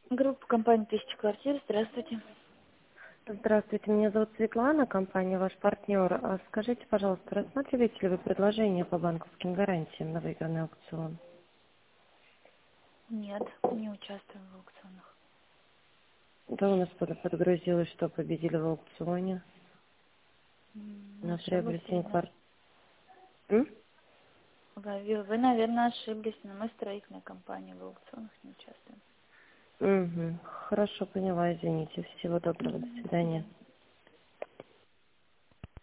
Группа компании «Тысяча квартир». Здравствуйте. Здравствуйте, меня зовут Светлана, компания «Ваш партнер». Скажите, пожалуйста, рассматриваете ли вы предложение по банковским гарантиям на выигранный аукцион? Нет, не участвуем в аукционах. Да, у нас подгрузилось, что победили в аукционе Мы на ошиблись, приобретение видно. квартир. Вы, наверное, ошиблись, но мы строительная компания, в аукционах не участвуем. Угу. Хорошо, поняла, извините. Всего доброго, до До свидания. свидания.